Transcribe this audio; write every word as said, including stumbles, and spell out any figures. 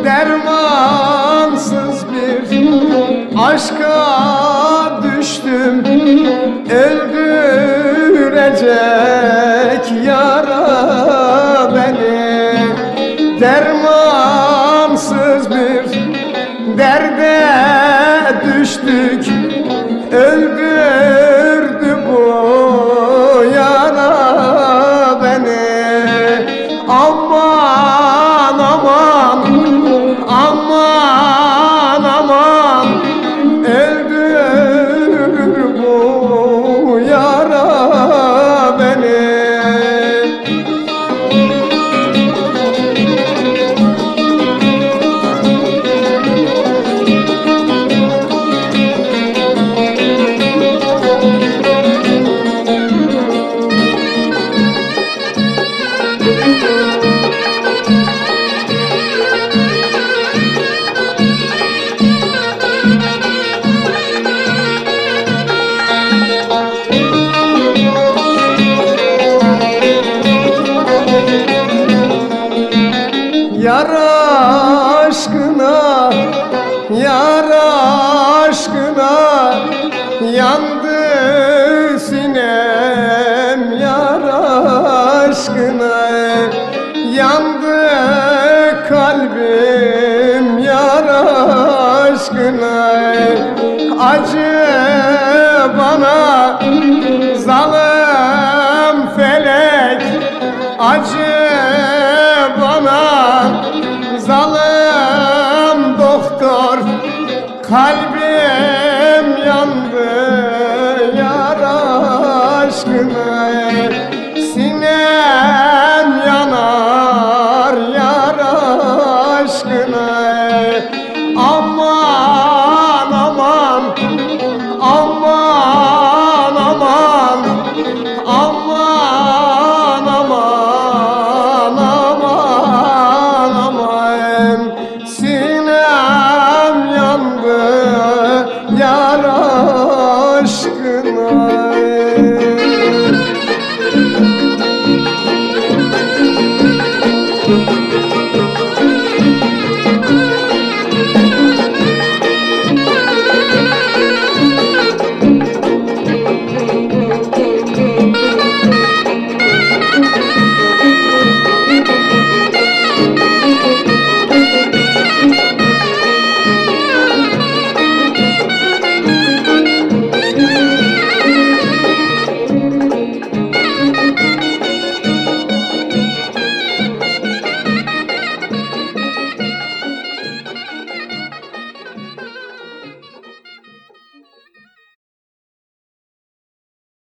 Dermansız bir aşka düştüm, öldürecek yara beni. Dermansız bir derde düştük, öldürdü bu yara beni. Aman aman, aman aman, öldürür bu yara beni. Yar aşkına, yar aşkına yandı sinem, yar aşkına yandı kalbim, yar aşkına. Acı bana zalim felek, acı bana zalim doktor, kalbim yandı yar aşkına. Sinem yanar yar aşkına.